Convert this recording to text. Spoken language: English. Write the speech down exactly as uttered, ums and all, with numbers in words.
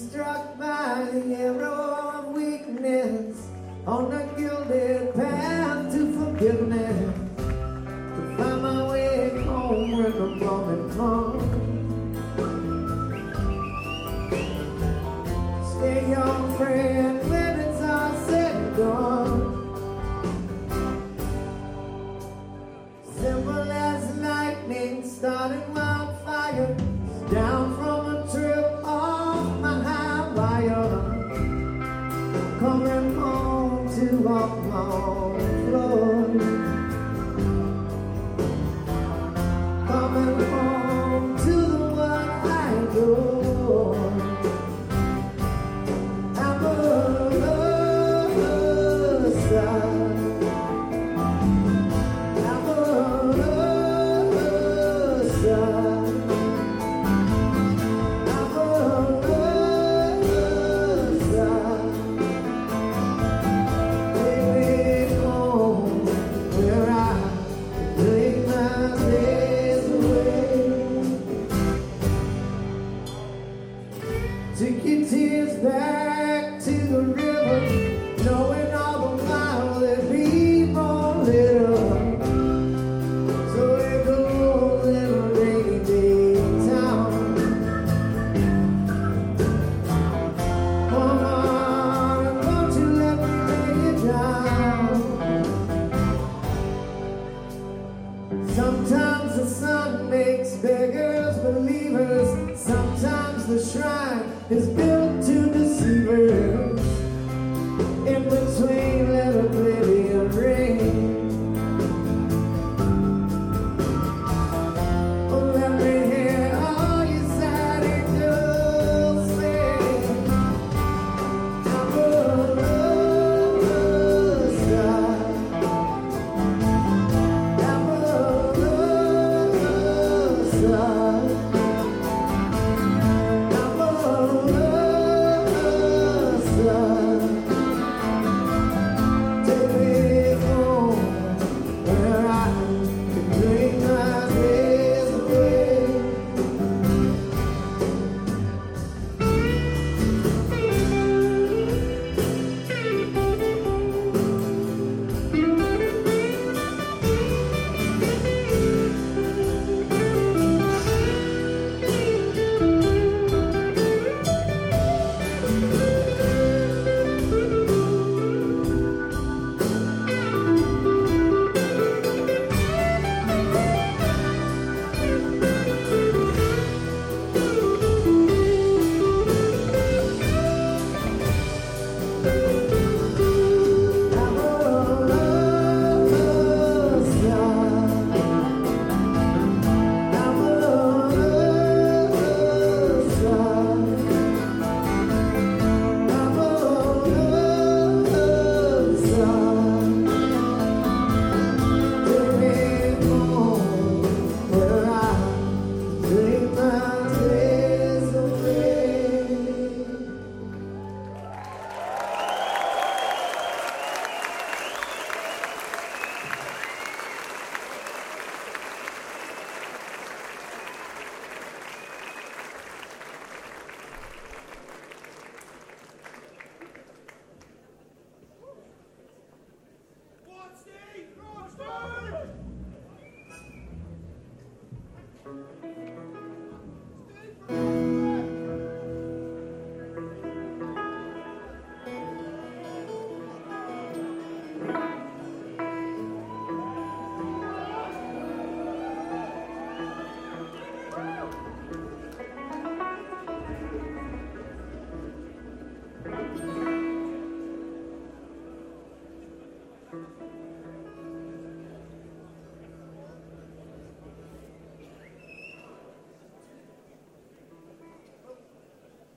struck by the arrow of weakness on the gilded path to forgiveness, to find my way home when the moment comes. Stay your friend when it's all said and done. Simple as lightning starting wildfire down from a trip off my high wire, coming home to walk on the floor, coming home to the one I adore. I'm a lover's side. I'm a lover's side. Take your tears back to the river, knowing all the while that people live. So it goes in a rainy day town. Mama, won't you let me lay you down? Sometimes the sun makes beggars believers. Sometimes the shrine